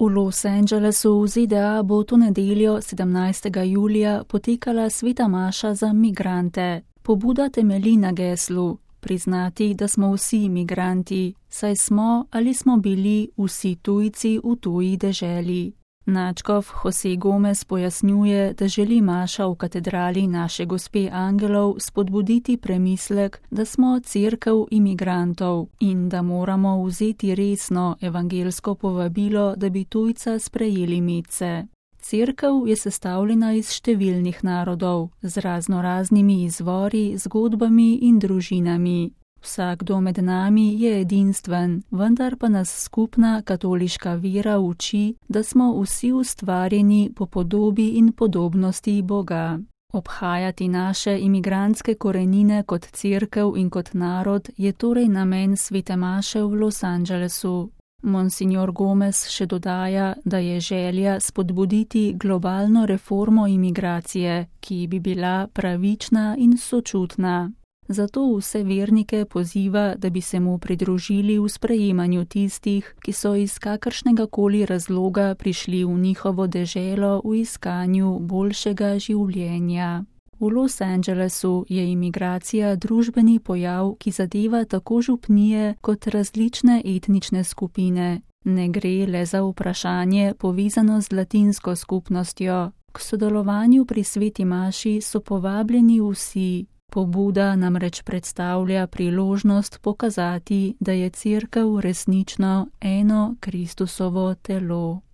V Los Angelesu v ZDA bo to nedeljo 17. julija potekala sveta maša za migrante. Pobuda temelji na geslu: priznati, da smo vsi migranti, saj smo ali smo bili vsi tujci v tuji deželi. Nadškof Jose Gomez pojasnjuje, da želi maša v katedrali Naše Gospe Angelov spodbuditi premislek, da smo cerkev imigrantov in da moramo vzeti resno evangelsko povabilo, da bi tujca sprejeli medse. Cerkev je sestavljena iz številnih narodov, z raznoraznimi izvori, zgodbami in družinami. Vsakdo med nami je edinstven, vendar pa nas skupna katoliška vera uči, da smo vsi ustvarjeni po podobi in podobnosti Boga. Obhajati naše imigrantske korenine kot cerkev in kot narod je torej namen svete maše v Los Angelesu. Monsignor Gomez še dodaja, da je želja spodbuditi globalno reformo imigracije, ki bi bila pravična in sočutna. Zato vse vernike poziva, da bi se mu pridružili v sprejemanju tistih, ki so iz kakršnega koli razloga prišli v njihovo deželo v iskanju boljšega življenja. V Los Angelesu je imigracija družbeni pojav, ki zadeva tako župnije kot različne etnične skupine. Ne gre le za vprašanje povezano z latinsko skupnostjo. K sodelovanju pri sveti maši so povabljeni vsi. Pobuda namreč predstavlja priložnost pokazati, da je cerkev resnično eno Kristusovo telo.